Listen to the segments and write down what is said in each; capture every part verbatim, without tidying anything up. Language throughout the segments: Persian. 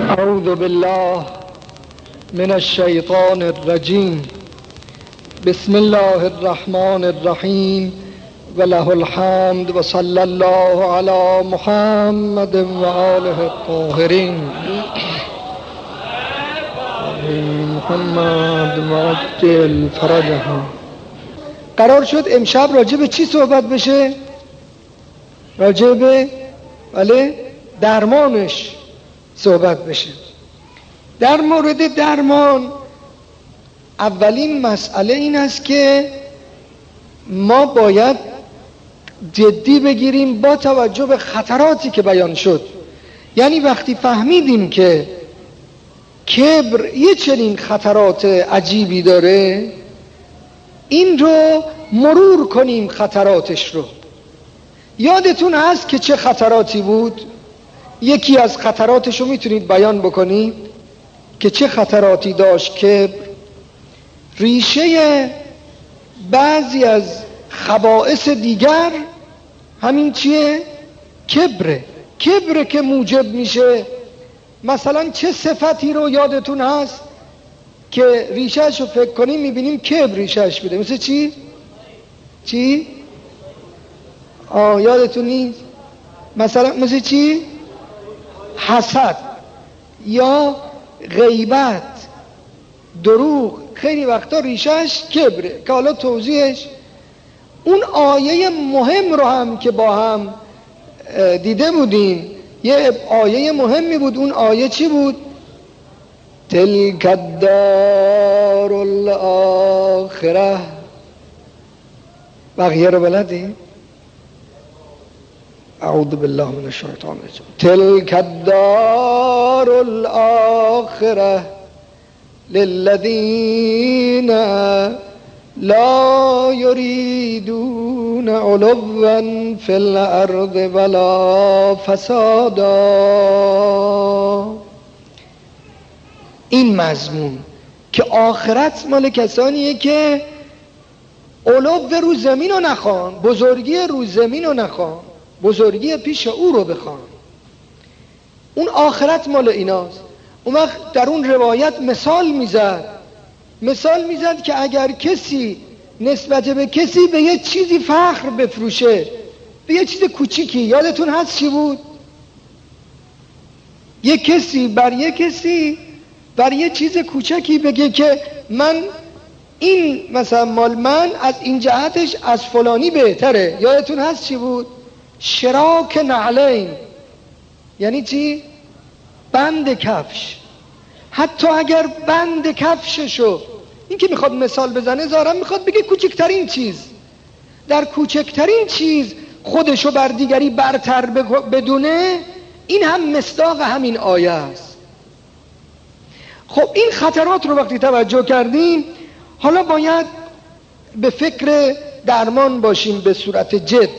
اعوذ بالله من الشیطان الرجیم. بسم الله الرحمن الرحیم و له الحمد و صلی الله علی محمد و آله الطاهرین. محمد معجل فرجهم. قرار شد امشب راجع به چی صحبت بشه؟ راجع به بله درمانش صحبت بشه. در مورد درمان اولین مسئله این است که ما باید جدی بگیریم با توجه به خطراتی که بیان شد. یعنی وقتی فهمیدیم که کبر یه چنین خطرات عجیبی داره، این رو مرور کنیم خطراتش رو. یادتون هست که چه خطراتی بود؟ یکی از خطراتش رو میتونید بیان بکنید که چه خطراتی داشت کبر؟ ریشه بعضی از خبائث دیگر همین چیه؟ کبره. کبره که موجب میشه. مثلا چه صفتی رو یادتون هست که ریشهش رو فکر کنیم میبینیم کبر ریشهش بوده؟ مثل چی؟ چی؟ آه یادتون نیست؟ مثلا مثل چی؟ حسد یا غیبت، دروغ. خیلی وقتا ریشهش کبره که حالا توضیحش. اون آیه مهم رو هم که با هم دیده بودیم، یه آیه مهمی بود. اون آیه چی بود؟ تلک الدار الاخره. بقیه رو بلدی؟ اعوذ بالله من الشیطان الرجیم. تلک الدار الاخره للذین لا یریدون علوا فی الارض ولا فسادا. این مضمون که آخرت مال کسانیه که علو رو زمین رو نخوان، بزرگی رو زمین رو نخوان، بزرگی پیش او رو بخوان. اون آخرت مال ایناست. اون وقت در اون روایت مثال میزد مثال میزد که اگر کسی نسبت به کسی به یه چیزی فخر بفروشه، به یه چیز کوچیکی، یادتون هست چی بود؟ یه کسی بر یه کسی بر یه چیز کوچکی بگه که من این مثلا مال من از این جهتش از فلانی بهتره. یادتون هست چی بود؟ شراک نعلین. یعنی چی؟ بند کفش. حتی اگر بند کفششو، این که میخواد مثال بزنه ظاهرا میخواد بگه کوچکترین چیز، در کوچکترین چیز خودشو بر دیگری برتر بدونه، این هم مصداق همین آیه است. خب این خطرات رو وقتی توجه کردیم، حالا باید به فکر درمان باشیم به صورت جد.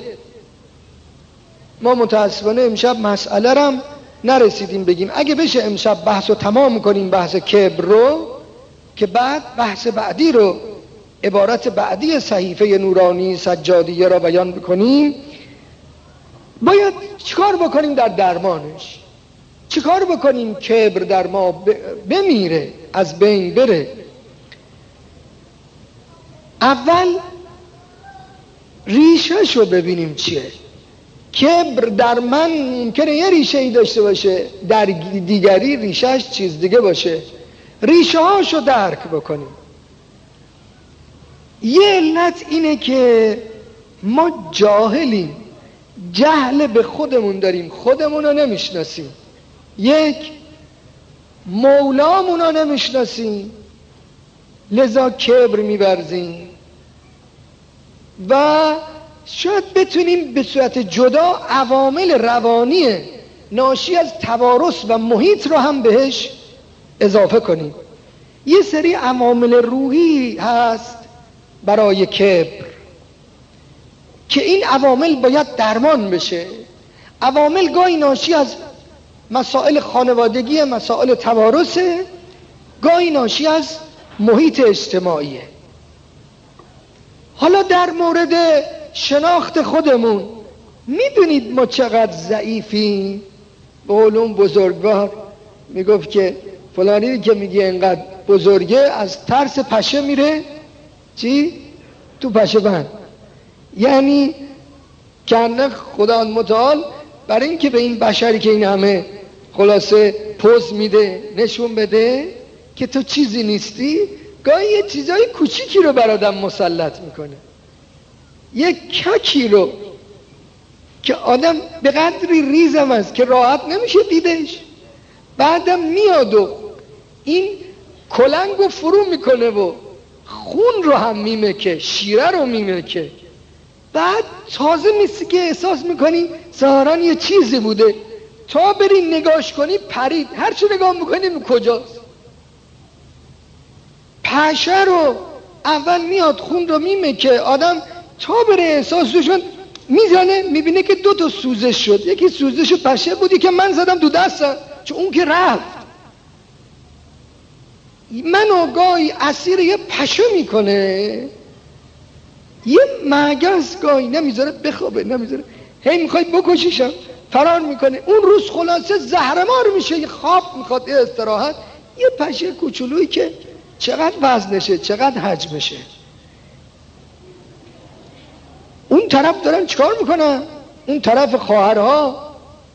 ما متاسفانه امشب مسئله رم نرسیدیم بگیم. اگه بشه امشب بحث رو تمام کنیم، بحث کبر رو، که بعد بحث بعدی رو، عبارت بعدی صحیفه نورانی سجادیه را بیان بکنیم. باید چیکار بکنیم در درمانش؟ چیکار بکنیم کبر در ما بمیره، از بین بره؟ اول ریشه‌ش رو ببینیم چیه. کبر در من ممکنه یه ریشه ای داشته باشه، در دیگری ریشهش چیز دیگه باشه. ریشه هاشو درک بکنیم. یه علت اینه که ما جاهلیم، جهل به خودمون داریم، خودمون رو نمیشناسیم. یک، مولامون رو نمیشناسیم، لذا کبر می‌ورزیم. و شاید بتونیم به صورت جدا عوامل روانی ناشی از توارث و محیط رو هم بهش اضافه کنیم. یه سری عوامل روحی هست برای کبر که این عوامل باید درمان بشه. عوامل گاهی ناشی از مسائل خانوادگی، مسائل توارثه، گاهی ناشی از محیط اجتماعیه. حالا در مورد شناخت خودمون میدونید ما چقدر ضعیفیم؟ به علوم بزرگوار میگفت که فلانی که میگه اینقدر بزرگه از ترس پشه میره چی؟ تو پشه بند. یعنی کنه خدا متعال برای اینکه به این بشری که این همه خلاصه پوز میده نشون بده که تو چیزی نیستی، گاهی یه چیزای کوچیکی رو بر آدم مسلط میکنه، یه ککی رو که آدم به قدری ریزم است که راحت نمیشه دیدش، بعدم میاد و این کلنگ رو فرو میکنه و خون رو هم میمکه، شیره رو میمکه، بعد تازه میسی که احساس میکنی ظاهراً یه چیزی بوده، تا بری نگاش کنی پرید، هر چی نگاه میکنی کجاست. پشه رو اول میاد خون رو میمکه، آدم تا بره احساسشون میزنه میبینه که دو تا سوزش شد، یکی سوزش پشه بودی که من زدم دو دستم، چون اون که رفت. منو گاهی اسیر یه پشه میکنه، یه مگس گاهی نمیذاره بخوابه، نمیذاره، هی میخوای بکشیشم فرار میکنه، اون روز خلاصه زهرمار میشه، یه خواب میخواد، یه استراحت. یه پشه کوچولویی که چقدر وزنشه، چقدر حجمشه. اون طرف دارن چیکار میکنن؟ اون طرف خواهرها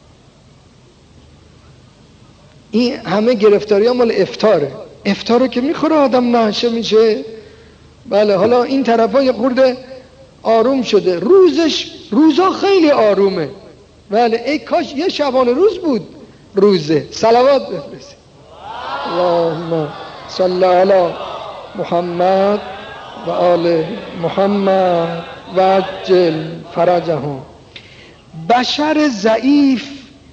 این همه گرفتاری ها مال افطاره، افطاره که میخوره آدم نهشه میشه. بله حالا این طرف ها یه خورده آروم شده، روزش روزا خیلی آرومه. بله ای کاش یه شبانه روز بود روزه. صلوات بفرستید. اللهم صل علی محمد و آل محمد و عجل فرجهم. بشر ضعیف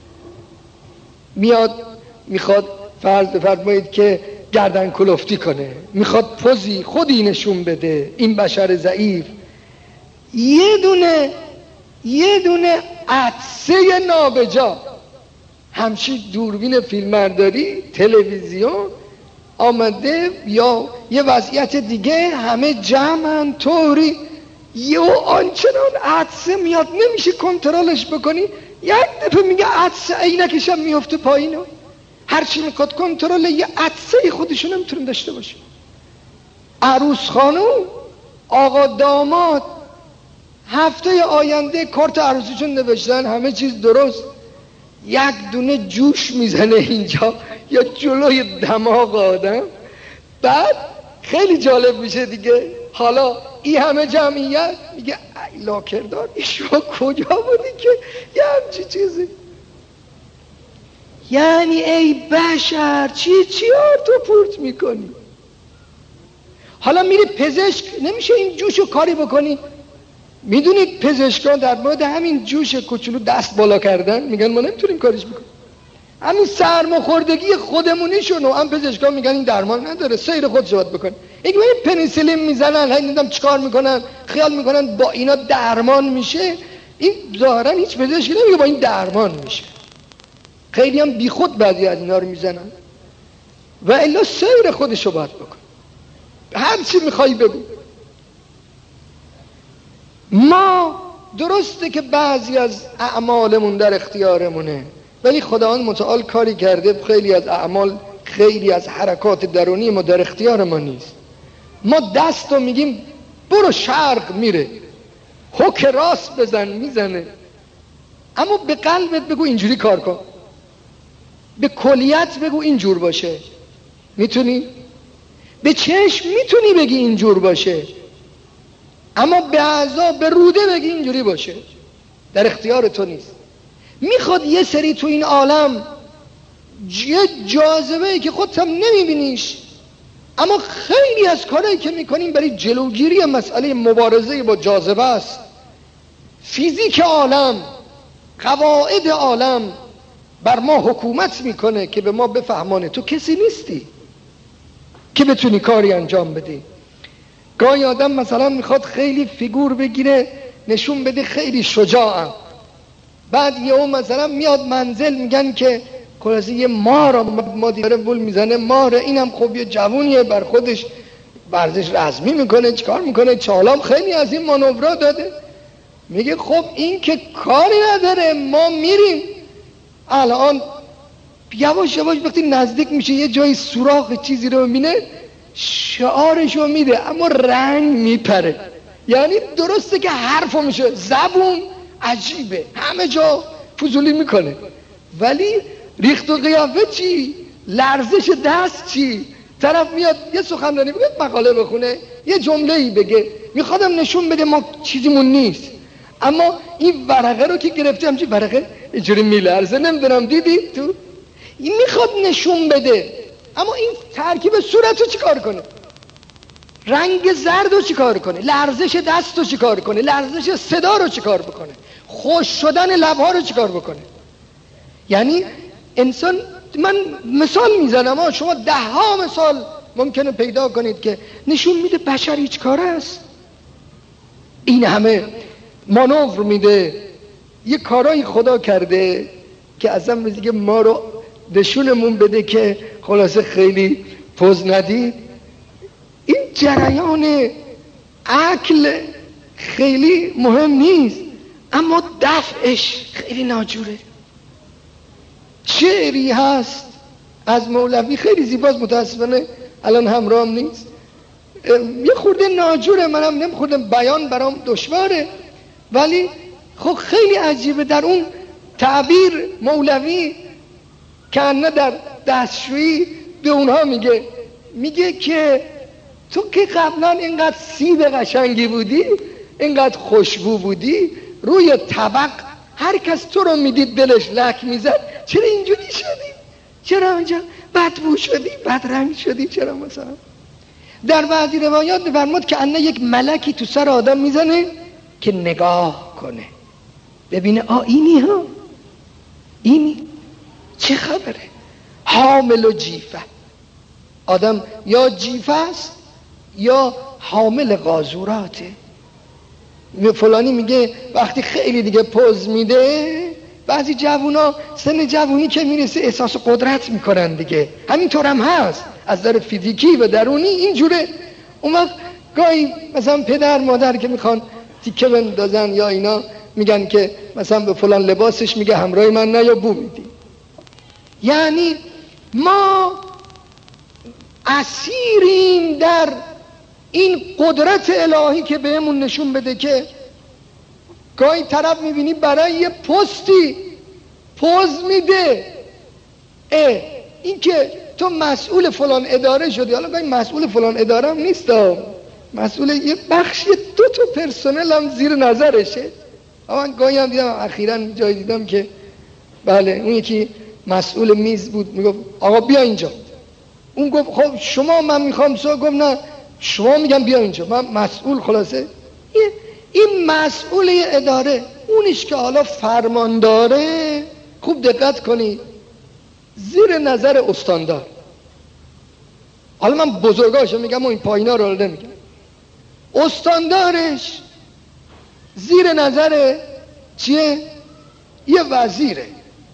میاد میخواد فرض بفرمایید که گردن کلفتی کنه، میخواد پوزی خودی نشون بده. این بشر ضعیف یه دونه یه دونه عطسه نابجا، همچی دوربین فیلمبرداری تلویزیون آمده یا یه وضعیت دیگه همه جمعن طوری، یه آنچنان عطسه میاد نمیشه کنترلش بکنی، یک دفعه میگه عطسه عینکش هم میفته پایین، هرچی میخواد کنترل یه عطسه خودشون نمیتونن داشته باشه. عروس خانم آقا داماد هفته آینده کارت عروسیشون نوشتن، همه چیز درست، یک دونه جوش میزنه اینجا یا جلوی دماغ آدم. بعد خیلی جالب میشه دیگه، حالا این همه جمعیت میگه ای لاکردار شما کجا بودی که یه همچی چیزی. یعنی ای بشر چی چی تو پورت میکنی؟ حالا میری پزشک نمیشه این جوشو کاری بکنی؟ میدونید پزشکان در مورد همین جوش کوچولو دست بالا کردن، میگن ما نمیتونیم کارش بکنیم. همین سرماخوردگی خودمونیشونو هم پزشکان میگن این درمان نداره، سیر خودش باید بکنه. یک این پنیسیلین میزنن، هی نمیدونم چیکار میکنن، خیال میکنن با اینا درمان میشه. این ظاهرا هیچ پزشکی نمیگه با این درمان میشه. خیلی هم بیخود بعضی از اینا رو میزنن و الا سیر خودشو باید بکن، هر چی میخوای بگو. ما درسته که بعضی از اعمالمون در اختیارمونه، ولی خداوند متعال کاری کرده خیلی از اعمال، خیلی از حرکات درونی ما در اختیار ما نیست. ما دست رو میگیم برو شرق میره، حک راست بزن میزنه، اما به قلبت بگو اینجوری کار کن، به کلیت بگو اینجور باشه. میتونی؟ به چشم میتونی بگی اینجور باشه، اما به اعضا به روده بگی اینجوری باشه، در اختیار تو نیست. میخواد یه سری تو این عالم یه جاذبه‌ای که خودت هم نمیبینیش، اما خیلی از کارهایی که میکنیم برای جلوگیری مسئله مبارزه با جاذبه است. فیزیک عالم، قواعد عالم بر ما حکومت میکنه که به ما بفهمانه تو کسی نیستی که بتونی کاری انجام بدی. گاهی آدم مثلا میخواد خیلی فیگور بگیره نشون بده خیلی شجاعم، بعد یه اون مثلا میاد منزل میگن که خلاصی یه مار مادی داره بول میزنه، ماره، اینم خب یه جوونیه بر خودش ورزش رزمی میکنه، چیکار میکنه، چالام خیلی از این مانورا داده. میگه خب این که کاری نداره، ما میریم الان یواش یواش وقتی نزدیک میشه یه جای سوراخ چیزی رو میبینه شعارش رو میده، اما رنگ میپره. یعنی درسته که حرفو میشه، زبون عجیبه، همه جا فضولی میکنه، ولی ریخت و قیافه چی؟ لرزش دست چی؟ طرف میاد یه سخنرانی بگه، مقاله بخونه، یه جمله‌ای بگه، میخوادم نشون بده ما چیزیمون نیست، اما این ورقه رو که گرفته همچین ورقه اینجوری میلرزه، نمیدونم دیدی تو؟ این میخواد نشون بده، اما این ترکیب صورت رو چی کار کنه؟ رنگ زرد رو چی کار کنه؟ لرزش دست رو چی کار کنه؟ لرزش صدا رو چی کار بکنه؟ خوش شدن لبها رو چی کار بکنه؟ یعنی انسان، من مثال میزنم ها، شما ده ها مثال ممکنه پیدا کنید که نشون میده بشر هیچ کار است. این همه مانور میده، یه کارایی خدا کرده که اصلا میگه ما رو نشونمون بده که خلاصه خیلی پوز ندید. این جریان عقل خیلی مهم نیست، اما دفعش خیلی ناجوره. شعری هست از مولوی خیلی زیباست، متاسفانه الان همراهم نیست، یه خورده ناجوره، منم نمیخوردم، بیان برام دشواره، ولی خب خیلی عجیبه. در اون تعبیر مولوی کنه در دستشویی به اونها میگه میگه که تو که قبلا اینقدر سیب قشنگی بودی، اینقدر خوشبو بودی، روی طبق هر کس تو رو میدید دلش لک میزد، چرا اینجوری شدی؟ چرا اینجا بدبو شدی؟ بدرنگ شدی؟ چرا؟ مثلا در بعضی روایات میفرماد که انه یک ملکی تو سر آدم میزنه که نگاه کنه ببینه آ اینی ها، اینی چه خبره؟ حامل و جیفه، آدم یا جیفه است یا حامل قاذوراته. فلانی میگه وقتی خیلی دیگه پوز میده، بعضی جوونا سن جوونی که میرسه احساس قدرت میکنن دیگه، همینطور هم هست از نظر فیزیکی و درونی اینجوره. اون وقت گاهی مثلا پدر مادر که میخوان تیکه بندازن یا اینا، میگن که مثلا به فلان لباسش میگه همراه من نه یا بو میدی. یعنی ما اسیریم در این قدرت الهی که بهمون نشون بده که گاهی طرف میبینی برای یه پستی پوز میده، اه این که تو مسئول فلان اداره شدی، حالا گاهی مسئول فلان اداره هم نیستم، مسئول یه بخشی دو تا پرسنل هم زیر نظرشه. اما گاهی هم دیدم، اخیراً جای دیدم که بله اون یکی مسئول میز بود، میگفت آقا بیا اینجا، اون گفت خب شما من میخوام سو، گفت نه شما، میگم بیا اینجا، من مسئول. خلاصه این مسئول اداره، اونش که حالا فرمان داره، خوب دقت کنید، زیر نظر استاندار. حالا من بزرگاشو میگم و این پایینا رو نمیگم. استاندارش زیر نظر چیه؟ یه وزیره.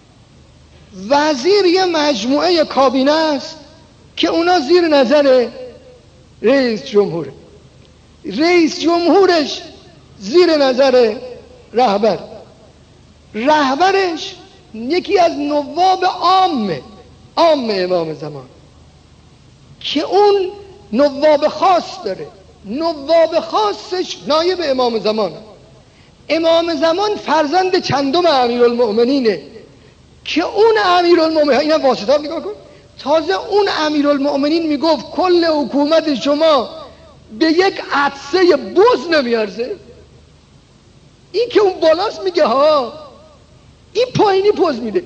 وزیر یه مجموعه کابینه است که اونا زیر نظر رئیس جمهوره. رئیس جمهورش زیر نظر رهبر، رهبرش یکی از نواب عامه عام امام زمان که اون نواب خاص داره، نواب خاصش نایب امام زمان. امام زمان فرزند چندم امیرالمؤمنینه که اون امیرالمؤمنین، اینا واسطه ها نگاه کن، تازه اون امیرالمؤمنین میگفت کل حکومت شما به یک عطسه بز نمیارزه. این که اون بالاست میگه ها، این پایینی پوز میده.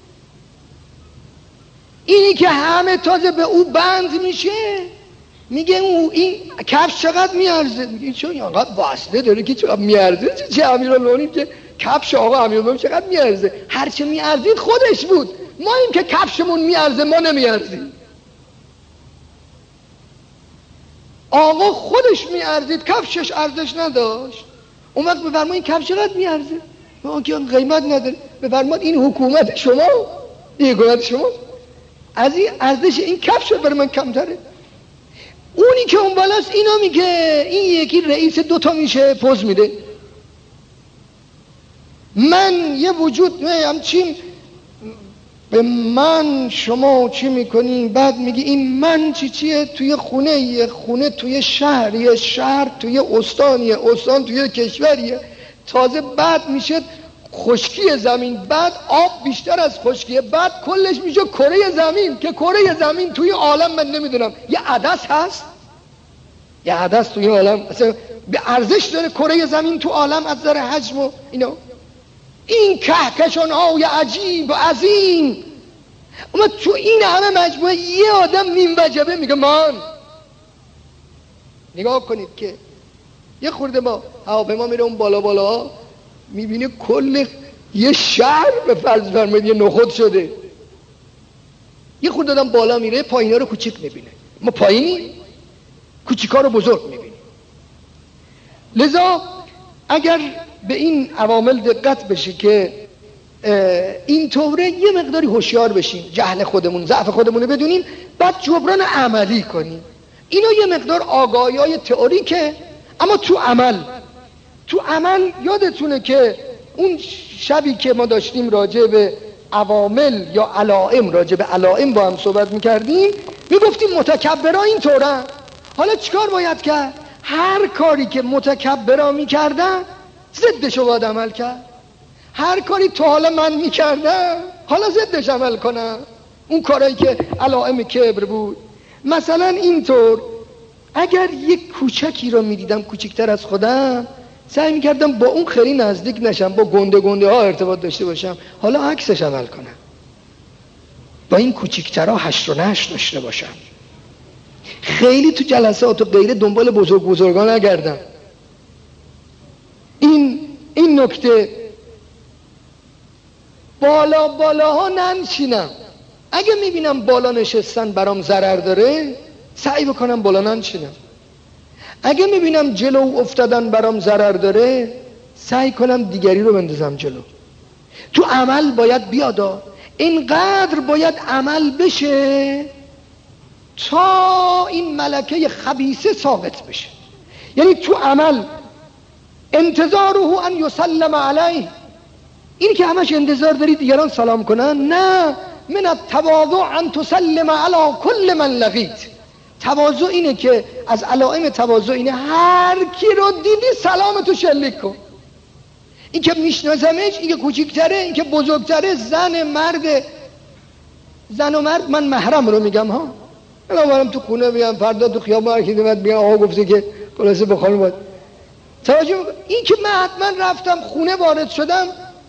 اینی که همه تازه به او بند میشه میگه او این کفش چقدر میارزه، میگه چون اینقدر واسطه داره که چقدر میارزه، چه امیرالمؤمنین که کفش آقا امیرالمؤمنین چقدر میارزه، هرچه میارزید خودش بود، ما این که کفشمون میارزه ما نمیارزیم. آقا خودش میارزید، کفشش ارزش نداشت. اون وقت بفرمایید کفش چقدر میارزه؟ ما که قیمت نداره. بفرمایید این حکومت شما، این حکومت شما، از این ارزش این کفش برای من کمتره. اونی که اون بالاست اینو میگه، این یکی رئیس دوتا میشه پوز میده. من یه وجود همچین به من شما چی میکنین؟ بعد میگی این من چی چیه؟ توی خونه یه خونه توی شهریه، شهر توی استانیه، استان توی کشوریه. تازه بعد میشه خشکی زمین، بعد آب بیشتر از خشکیه، بعد کلش میشه کره زمین که کره زمین توی عالم من نمیدونم یه عدس هست، یه عدس توی عالم اصلا به ارزش داره کره زمین تو عالم از نظر حجم و اینا. این کهکشان های عجیب و عظیم، اما تو این همه مجموعه یه آدم نیم وجبه میگه من. نگاه کنید که یه خورده ما هواپیما میره اون بالا بالا میبینه کل یه شهر به فرض فرمایید یه نخود شده. یه خورده آدم بالا میره پایینا رو کوچیک میبینه، ما پایینی کوچیکا رو بزرگ میبینیم. لذا اگر به این عوامل دقت بشه که این طوره یه مقداری هوشیار بشیم، جهل خودمون ضعف خودمون رو بدونیم، بعد جبران عملی کنیم. اینا یه مقدار آگاهی‌های تئوریکه، اما تو عمل تو عمل یادتونه که اون شبی که ما داشتیم راجع به عوامل یا علائم راجع به علائم با هم صحبت میکردیم، میگفتیم متکبرها این طورن. حالا چیکار باید کرد؟ هر کاری که متکبرها میکردن ضدشو باید عمل کرد. هر کاری تا حالا من میکردم حالا ضدش عمل کنم، اون کارایی که علائم کبر بود. مثلا اینطور اگر یک کوچکی رو میدیدم کوچکتر از خودم، سعی میکردم با اون خیلی نزدیک نشم، با گنده گنده ها ارتباط داشته باشم، حالا عکسش عمل کنم، با این کوچکترها هشت و نشت داشته باشم. خیلی تو جلسات و غیره دنبال بزرگ بزرگان نگردم. این این نکته بالا بالاها ننشینم. اگه میبینم بالا نشستن برام ضرر داره سعی بکنم بالا ننشینم. اگه میبینم جلو افتادن برام ضرر داره سعی کنم دیگری رو بندازم جلو. تو عمل باید بیادا، اینقدر باید عمل بشه تا این ملکه خبیثه ثابت بشه. یعنی تو عمل انتظاره ان یسلم علیه، اینی که همش انتظار داری دیگران سلام کنن، نه. من التواضع ان تسلم علی کل من لقیت. تواضع اینه که از علائم تواضع اینه هر کی رو دیدی سلامتو شلیک کن. این که میشناسمش، این که کوچیک‌تره، این که بزرگتره، زن مرد، زن و مرد، من محرم رو میگم ها. الان برام تو خونه میگم، فردا تو خیابون هر کی اومد میگم آقا گفته که خلاصه به خانم باید توجه. این که من حتما رفتم خونه وارد شدم،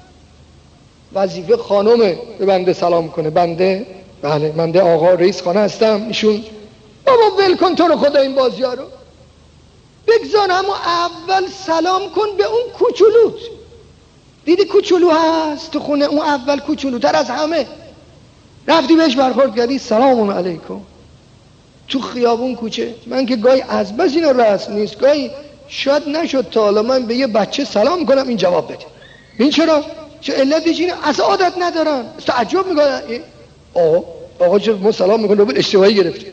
وظیفه خانومه به بنده سلام کنه. بنده بله بنده آقا رئیس خانه هستم، ایشون بابا ول کن تو رو خدا این بازی‌ها رو بگذار، اما اول سلام کن به اون کوچولوت. دیدی کوچولو هست تو خونه، اون اول کوچولوتر از همه، رفتی بهش برخورد کردی سلام علیکم. تو خیابون کوچه، من که گاهی از بس اینا رسم نیست، گاهی شاید نشد تا حالا من به یه بچه سلام کنم این جواب بده. این چرا؟ چه علتش اینه؟ اصلا عادت ندارن، تعجب میکنن آقا آقا چرا ما سلام میکنیم؟ نوبل اشتباهی گرفتیم.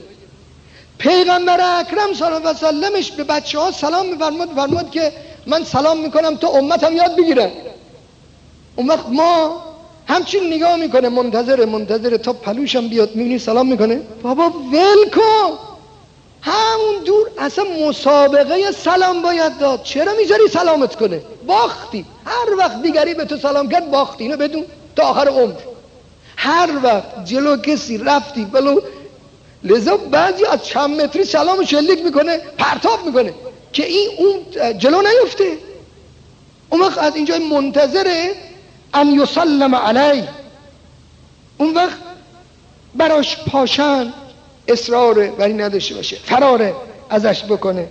پیغمبر اکرم صلی الله علیه و سلمش به بچه ها سلام میفرماد، فرمود که من سلام میکنم تا امتم یاد بگیرن. اون وقت ما همچین نگاه میکنه، منتظر منتظر تا پلوشم بیاد، میبینی سلام میکنه، بابا ول کن، همون دور. اصلا مسابقه سلام باید داد، چرا میذاری سلامت کنه؟ باختی. هر وقت دیگری به تو سلام کرد باختی، اینو بدون تا آخر عمر. هر وقت جلو کسی رفتی بلو، لذا بعضی از چند متری سلام شلیک میکنه، پرتاب میکنه که این اون جلو نیفته. اون وقت از اینجا منتظره ان یسلم علی، اون وقت براش پاشن اصرار ولی نداشته باشه، فراره ازش بکنه.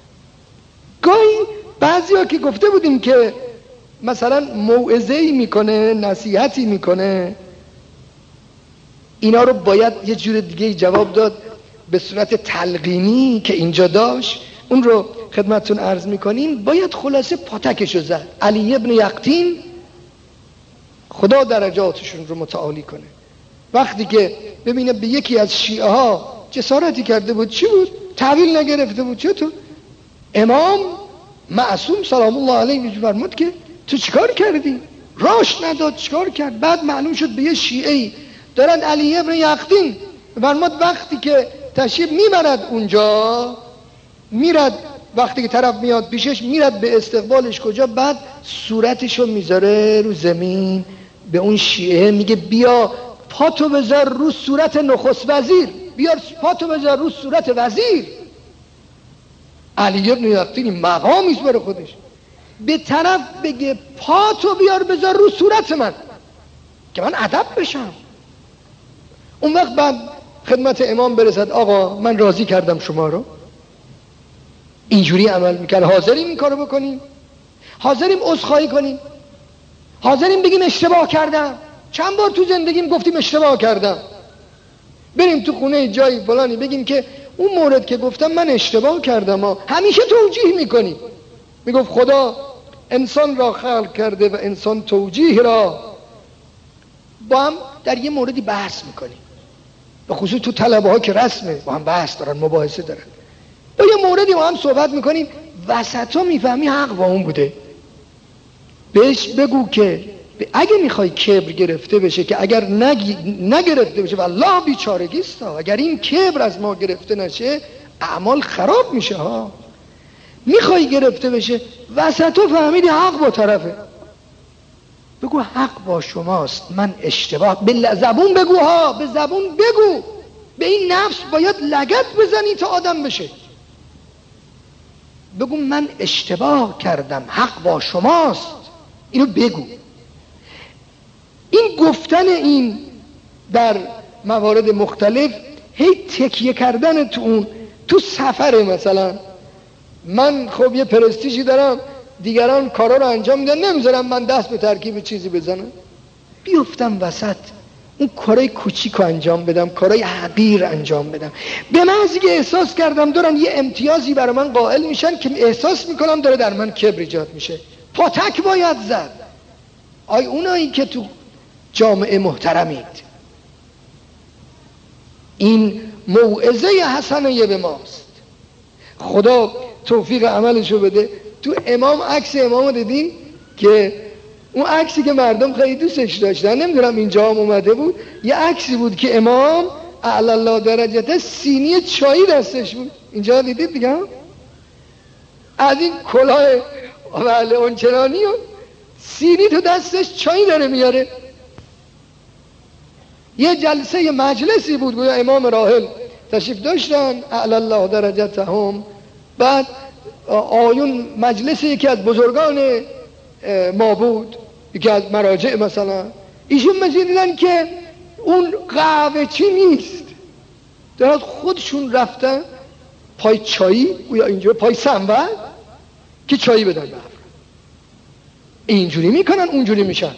گاهی بعضی ها که گفته بودیم که مثلا موعظه‌ای میکنه، نصیحتی میکنه، اینا رو باید یه جور دیگه جواب داد به صورت تلقینی که اینجا داشت. اون رو خدمتتون عرض میکنیم. باید خلاصه پاتکشو زد. علی ابن یقطین خدا درجاتشون رو متعالی کنه، وقتی که ببینه به یکی از شیعه ها جسارتی کرده بود، چی بود؟ تحویل نگرفته بود. چطور؟ امام معصوم سلام الله علیه فرمود که تو چیکار کردی؟ راش نداد، چیکار کرد؟ بعد معلوم شد به یه شیعه‌ای دارد علی ابن یقطین فرمود وقتی که تشریف میبرد اونجا، میرد وقتی که طرف میاد پیشش میرد به استقبالش کجا، بعد صورتشو میذاره رو زمین، به اون شیعه میگه بیا پاتو بذار رو صورت نخست وزیر، بیار پاتو بذار رو صورت وزیر. علی ابن یقطین مقامیست برای خودش، به طرف بگه پاتو بیار بذار رو صورت من که من ادب بشم. اون وقت بعد خدمت امام برسد آقا من راضی کردم شما رو، اینجوری عمل میکرد. حاضریم این کارو بکنیم؟ حاضریم عذرخواهی کنیم؟ حاضریم بگیم اشتباه کردم؟ چند بار تو زندگیم گفتیم اشتباه کردم، بریم تو خونه جایی فلانی بگیم که اون مورد که گفتم من اشتباه کردم ها. همیشه توجیه میکنیم، میگفت خدا انسان را خلق کرده و انسان توجیه را با هم در یه موردی بحث میکنیم، به خصوص تو طلبه ها که رسمه با هم بحث دارن، مباحثه دارن، با یه موردی با هم صحبت میکنیم، وسط ها میفهمی حق با اون بوده، بهش بگو که اگه میخوای کبر گرفته بشه، که اگر نگ... نگرفته بشه والله بیچارگیست ها، اگر این کبر از ما گرفته نشه اعمال خراب میشه ها، میخوای گرفته بشه وسط ها فهمیدی حق با طرفه، بگو حق با شماست، من اشتباه، به زبون بگو ها، به زبون بگو، به این نفس باید لگد بزنی تا آدم بشه، بگو من اشتباه کردم حق با شماست، اینو بگو. این گفتن این در موارد مختلف، هی تکیه کردن تو اون، تو سفر مثلا من خب یه پرستیژی دارم، دیگران کارا رو انجام میدن، نمیذارم من دست به ترکیب چیزی بزنم، بیفتم وسط اون کارای کوچیکو انجام بدم، کارای حقیر انجام بدم، به محضی که احساس کردم دارن یه امتیازی برای من قائل میشن که احساس میکنم داره در من کبر ایجاد میشه، پاتک باید زد. آی اونایی که تو جامعه محترمید، این موعظه حسنه به ماست، خدا توفیق عملشو بده. تو امام عکس امامو دیدی که اون عکسی که مردم خیلی دوستش داشتن، نمیدونم اینجا هم اومده بود، یه عکسی بود که امام اعلی الله درجته سینی چایی دستش بود، اینجا دیدید دیگه، از این کلاه بله اونچنانی و سینی تو دستش چایی داره میاره. یه جلسه یه مجلسی بود، گویا امام راحل تشریف داشتن اعلی الله درجتهم، بعد آیون مجلسی یکی از بزرگان ما بود، یکی از مراجع مثلا، ایشون مثل دیدن که اون قهوه چی نیست، دارد خودشون رفتن پای چایی یا اینجور پای سنبل که چایی بدن به اینجوری میکنن اونجوری میشن.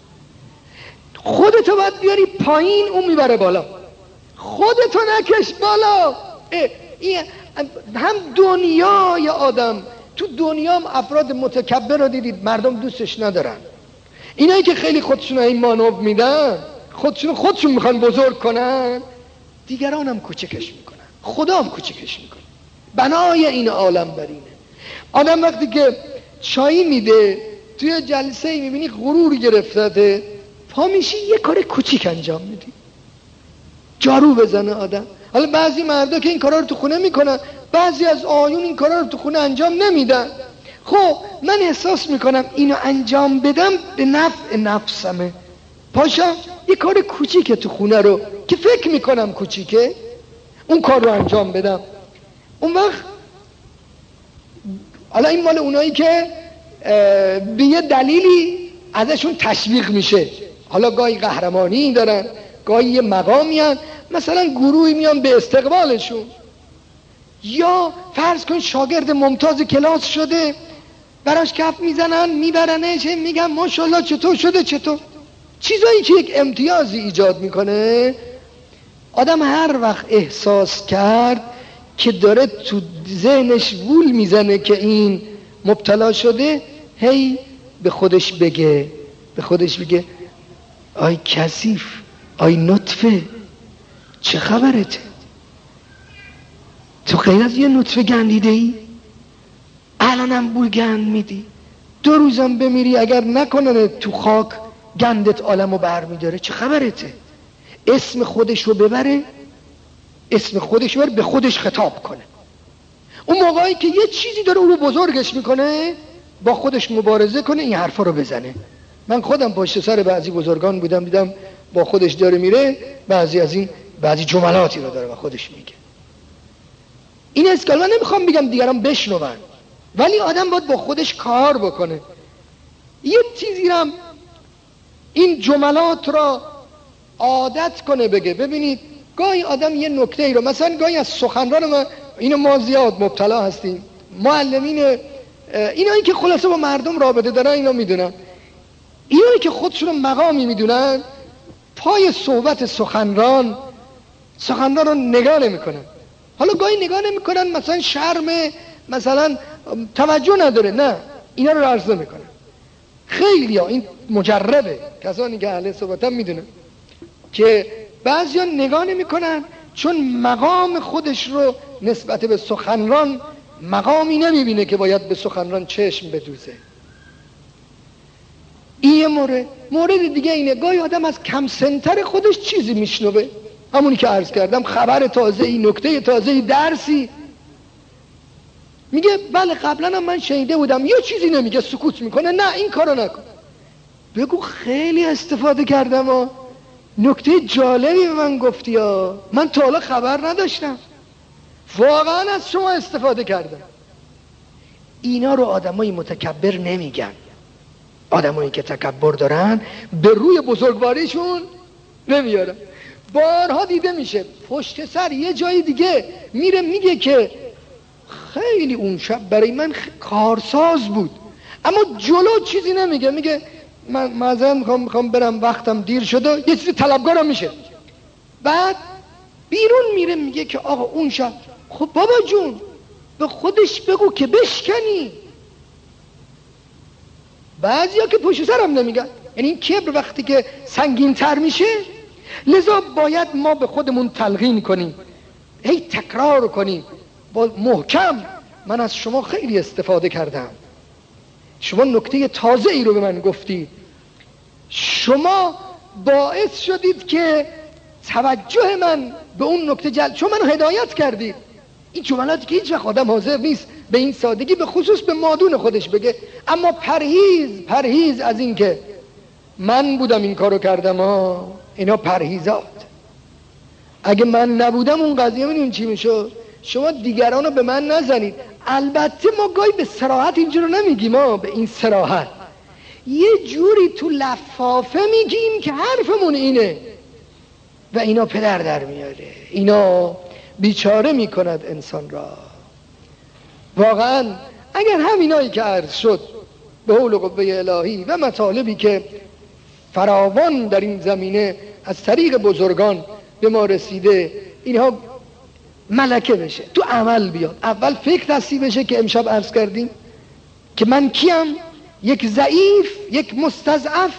خودتو باید بیاری پایین، اون میبره بالا، خودتو نکش بالا. این هم دنیای آدم، تو دنیا هم افراد متکبر رو دیدید مردم دوستش ندارن، اینایی که خیلی خودشون این مانور میدن، خودشون خودشون میخوان بزرگ کنن، دیگران هم کوچکش میکنن، خدا هم کوچکش میکنه. بنای این عالم بر اینه. آدم وقتی که چایی میده توی جلسه ای میبینی غرور گرفته، پا میشی یه کار کوچیک انجام میدی، جارو بزنه آدم. حالا بعضی مردا که این کارا رو تو خونه میکنن، بعضی از آیون این کارا رو تو خونه انجام نمیدن. خب من احساس میکنم اینو انجام بدم به نفع نفسمه، پاشم یه کار کوچیکه تو خونه رو که فکر میکنم کوچیکه، اون کار رو انجام بدم. اون وقت حالا این مال اونایی که به یه دلیلی ازشون تشویق میشه، حالا گاهی قهرمانی دارن، گاهی یه مقامی هن، مثلا گروهی میان به استقبالشون، یا فرض کن شاگرد ممتاز کلاس شده، براش کف میزنن میبرنش، میگن ماشاءالله چطور شده چطور، چیزایی که یک امتیازی ایجاد میکنه. آدم هر وقت احساس کرد که داره تو ذهنش وول میزنه که این مبتلا شده، هی به خودش بگه به خودش بگه آی کثیف، آی نطفه، چه خبرته؟ تو غیر از یه نطفه گندیده ای؟ الانم بوی گند میدی، دو روزم بمیری اگر نکنن تو خاک گندت عالمو بر میداره، چه خبرته؟ اسم خودش رو ببره، اسم خودش رو ببره به خودش خطاب کنه. اون موقعی که یه چیزی داره اون رو بزرگش میکنه، با خودش مبارزه کنه، این حرفا رو بزنه. من خودم پشت سر بعضی بزرگان بودم، دیدم با خودش داره میره، بعضی از این بعضی جملاتی رو داره با خودش میگه. این اسکال من نمیخوام بگم دیگران بشنون، ولی آدم باید با خودش کار بکنه. یه چیزی هم این جملات را عادت کنه بگه. ببینید گاهی آدم یه نکته ای رو، مثلا گاهی از سخنران ما، اینو ما زیاد مبتلا هستیم، معلمین اینایی که خلاصه با مردم رابطه دارن اینا میدونن، اینایی که خودشون مقامی میدونن، پای صحبت سخنران سخنران رو نگاه نمیکنن. حالا گاهی نگاه نمیکنن، مثلا شرم، مثلا توجه نداره، نه اینا رو عرضه میکنن. خیلی ها این مجربه، کسانی که اهل صحبتن میدونن که بعضی ها نگاه نمیکنن چون مقام خودش رو نسبت به سخنران مقامی نمیبینه که باید به سخنران چشم بدوزه. این یه مورد. مورد دیگه اینه گاهی آدم از کم سنتر خودش چیزی میشنوه، همونی که عرض کردم، خبر تازه‌ای، نکته تازه‌ای، درسی، میگه بله قبلا هم من شنیده بودم، یه چیزی نمیگه، سکوت میکنه، نه این کارو نکن. بگو خیلی استفاده کردم ها، نکته جالبی به من گفتی ها، من تا حالا خبر نداشتم، واقعا از شما استفاده کردم. اینا رو آدمای متکبر نمیگن. آدمایی که تکبر دارن به روی بزرگواریشون نمیارن. بارها دیده میشه پشت سر یه جای دیگه میره میگه که خیلی اون شب برای من کارساز بود، اما جلو چیزی نمیگه، میگه من معذرت میخوام میخوام برم وقتم دیر شده، یه چیزی طلبکارم میشه. بعد بیرون میره میگه که آقا اون شب، خب بابا جون به خودش بگو که بشکنی. بعضیا که پشت سرم نمیگن، یعنی این کبر وقتی که سنگین تر میشه، لذا باید ما به خودمون تلقین کنیم، هی تکرار کنیم با محکم. من از شما خیلی استفاده کردم، شما نکته تازه ای رو به من گفتی، شما باعث شدید که توجه من به اون نکته جلب، شما منو هدایت کردید. این جملاتی که هیچ وقت آدم حاضر نیست به این سادگی به خصوص به مادون خودش بگه. اما پرهیز پرهیز از این که من بودم این کارو کردم ها، اینا پرهیزات. اگه من نبودم اون قضیه میدونین چی میشد؟ شما دیگرانو به من نزنید. البته ما گاهی به صراحت اینجا رو نمیگیم، ما به این صراحت یه جوری تو لفافه میگیم که حرفمون اینه و اینا پدر در میاره، اینا بیچاره میکند انسان را. واقعا اگر همینایی که عرض شد به حول و قوه الهی و مطالبی که فراوان در این زمینه از طریق بزرگان به ما رسیده، اینها ملکه بشه، تو عمل بیاد. اول فکر تصحیح بشه که امشب عرض کردیم که من کیم؟ یک ضعیف، یک مستضعف،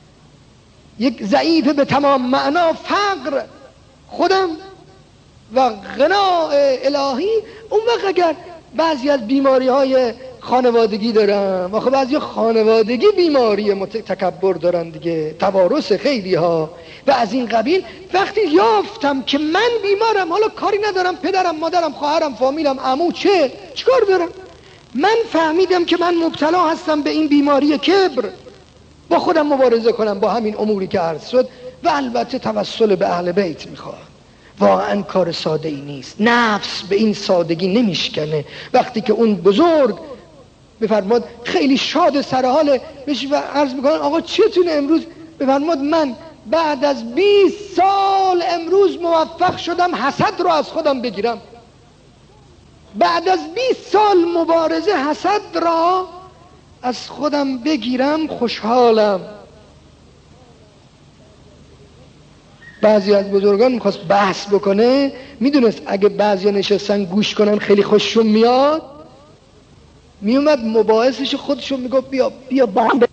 یک ضعیف به تمام معنا، فقر خودم و غنا الهی. اون وقت اگر بعضی از بیماری های خانوادگی دارم، آخه بعضی خانوادگی بیماری تکبر دارن دیگه، توارث خیلی ها و از این قبیل، وقتی یافتم که من بیمارم، حالا کاری ندارم پدرم، مادرم، خواهرم، فامیلم، عمو، چه چیکار دارم، من فهمیدم که من مبتلا هستم به این بیماری کبر، با خودم مبارزه کنم با همین اموری که عرض شد. و البته توسل به اهل بیت میخواد. واقعا کار ساده ای نیست، نفس به این سادگی نمیشکنه. وقتی که اون بزرگ بفرماد خیلی شاد سرحاله بشه و عرض میکنن آقا چتونه امروز، بفرماد من بعد از بیست سال امروز موفق شدم حسد رو از خودم بگیرم. بعد از بیست سال مبارزه حسد را از خودم بگیرم، خوشحالم. بعضی از بزرگان میخواست بحث بکنه، میدونست اگه بعضی نشستن گوش کنن خیلی خوششون میاد، میومد مباحثش خودشون میگفت بیا بیا با هم